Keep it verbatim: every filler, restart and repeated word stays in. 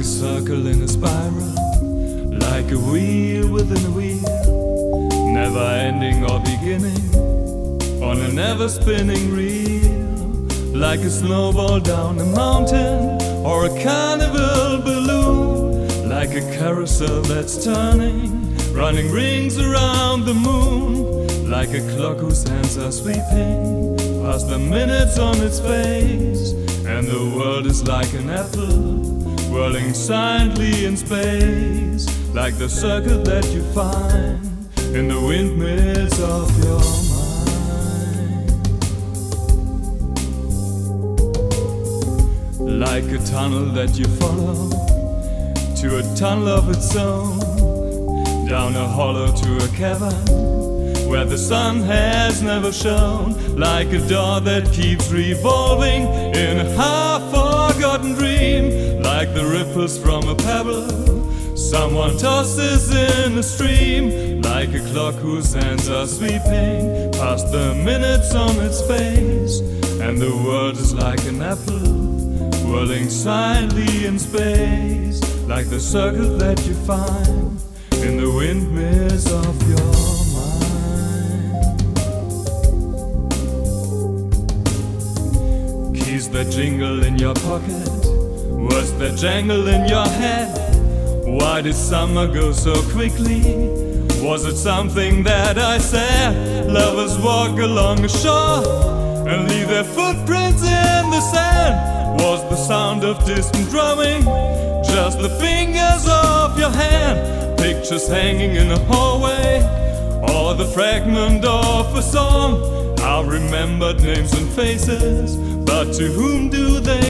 a circle in a spiral, like a wheel within a wheel, never ending or beginning, on a never spinning reel, like a snowball down a mountain or a carnival balloon, like a carousel that's turning, running rings around the moon, like a clock whose hands are sweeping past the minutes on its face, and the world is like an apple whirling silently in space, like the circle that you find in the windmills of your mind, like a tunnel that you follow to a tunnel of its own, down a hollow to a cavern where the sun has never shone, like a door that keeps revolving in a half-forgotten dream, like the ripples from a pebble someone tosses in a stream, like a clock whose hands are sweeping past the minutes on its face, and the world is like an apple whirling silently in space, like the circle that you find in the windmills of your keys that jingle in your pocket, words that jangle in your head. Why did summer go so quickly? Was it something that I said? Lovers walk along the shore and leave their footprints in the sand. Was the sound of distant drumming just the fingers of your hand? Pictures hanging in a hallway, or the fragment of a song? I remembered names and faces, but to whom do they